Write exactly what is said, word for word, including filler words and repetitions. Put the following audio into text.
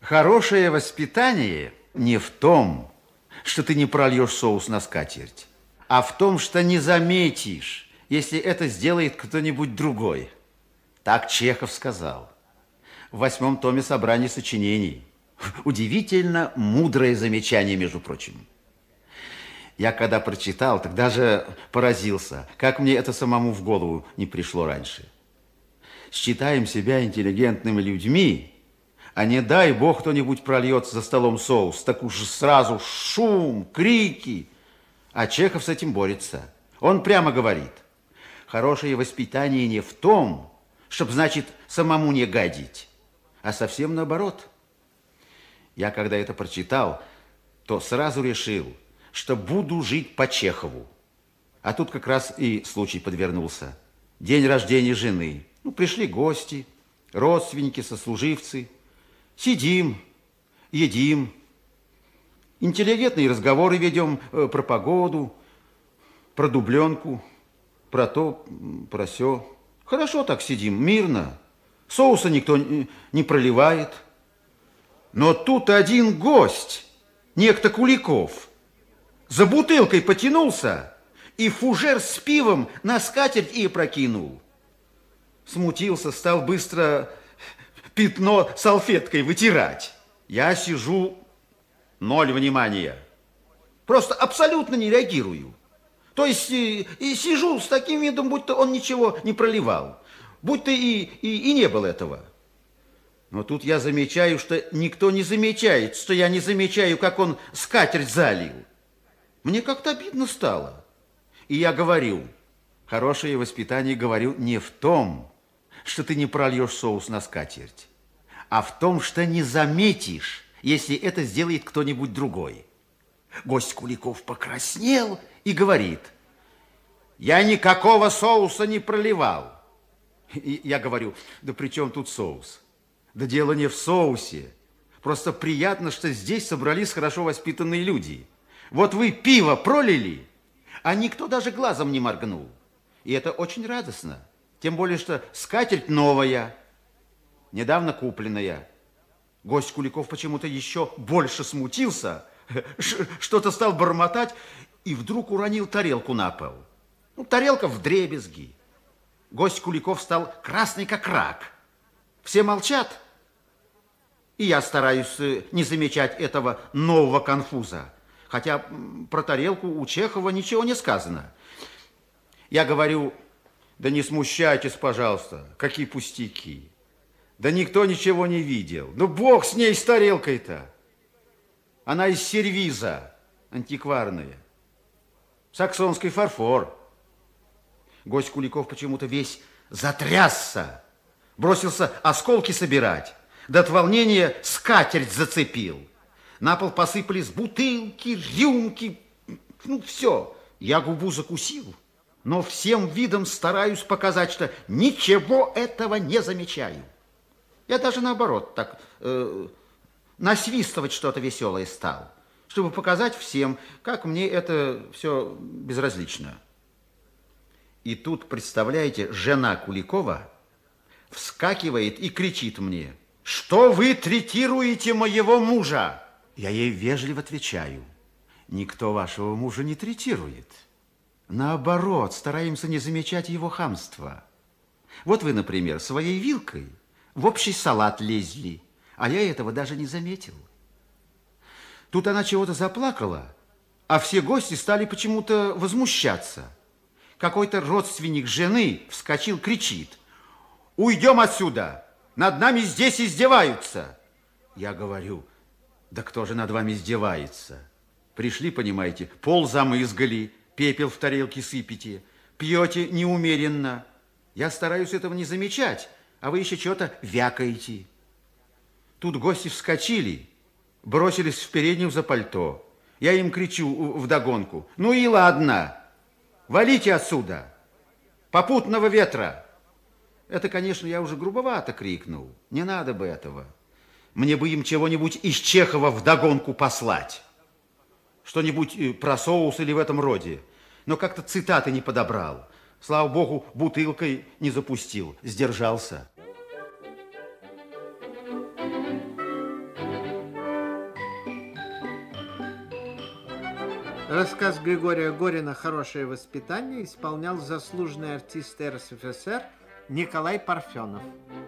Хорошее воспитание не в том, что ты не прольешь соус на скатерть, а в том, что не заметишь, если это сделает кто-нибудь другой. Так Чехов сказал в восьмом томе собрания сочинений. Удивительно мудрое замечание, между прочим. Я когда прочитал, тогда же поразился, как мне это самому в голову не пришло раньше. Считаем себя интеллигентными людьми, а не дай бог кто-нибудь прольет за столом соус, так уж сразу шум, крики. А Чехов с этим борется. Он прямо говорит, хорошее воспитание не в том, чтобы, значит, самому не гадить, а совсем наоборот. Я когда это прочитал, то сразу решил, что буду жить по Чехову. А тут как раз и случай подвернулся. День рождения жены. Ну, пришли гости, родственники, сослуживцы. Сидим, едим. Интеллигентные разговоры ведем э, про погоду, про дубленку, про то, про сё. Хорошо так сидим, мирно. Соуса никто не проливает. Но тут один гость, некто Куликов, за бутылкой потянулся и фужер с пивом на скатерть и опрокинул. Смутился, стал быстро пятно салфеткой вытирать. Я сижу, ноль внимания. Просто абсолютно не реагирую. То есть и, и сижу с таким видом, будто он ничего не проливал. Будто и, и, и не было этого. Но тут я замечаю, что никто не замечает, что я не замечаю, как он скатерть залил. Мне как-то обидно стало. И я говорю, хорошее воспитание, говорю, не в том, что ты не прольешь соус на скатерть, а в том, что не заметишь, если это сделает кто-нибудь другой. Гость Куликов покраснел и говорит, я никакого соуса не проливал. И я говорю, да при чем тут соус? Да дело не в соусе. Просто приятно, что здесь собрались хорошо воспитанные люди. Вот вы пиво пролили, а никто даже глазом не моргнул. И это очень радостно. Тем более, что скатерть новая, недавно купленная. Гость Куликов почему-то еще больше смутился, что-то стал бормотать и вдруг уронил тарелку на пол. Ну, тарелка вдребезги. Гость Куликов стал красный, как рак. Все молчат, и я стараюсь не замечать этого нового конфуза. Хотя про тарелку у Чехова ничего не сказано. Я говорю, да не смущайтесь, пожалуйста, какие пустяки. Да никто ничего не видел. Ну, бог с ней, с тарелкой-то. Она из сервиза, антикварная. Саксонский фарфор. Гость Куликов почему-то весь затрясся. Бросился осколки собирать. Да от волнения скатерть зацепил. На пол посыпались бутылки, рюмки. Ну, все. Я губу закусил. Но всем видом стараюсь показать, что ничего этого не замечаю. Я даже наоборот так э, насвистывать что-то веселое стал, чтобы показать всем, как мне это все безразлично. И тут, представляете, жена Куликова вскакивает и кричит мне, что вы третируете моего мужа? Я ей вежливо отвечаю, никто вашего мужа не третирует. Наоборот, стараемся не замечать его хамства. Вот вы, например, своей вилкой в общий салат лезли, а я этого даже не заметил. Тут она чего-то заплакала, а все гости стали почему-то возмущаться. Какой-то родственник жены вскочил, кричит, уйдем отсюда, над нами здесь издеваются. Я говорю, да кто же над вами издевается? Пришли, понимаете, пол замызгали, пепел в тарелке сыпете, пьете неумеренно. Я стараюсь этого не замечать, а вы еще что-то вякаете. Тут гости вскочили, бросились в переднюю за пальто. Я им кричу вдогонку, ну и ладно, валите отсюда, попутного ветра. Это, конечно, я уже грубовато крикнул, не надо бы этого. Мне бы им чего-нибудь из Чехова вдогонку послать. Что-нибудь про соус или в этом роде. Но как-то цитаты не подобрал. Слава богу, бутылкой не запустил, сдержался. Рассказ Григория Горина «Хорошее воспитание» исполнял заслуженный артист эр эс эф эс эр Николай Парфенов.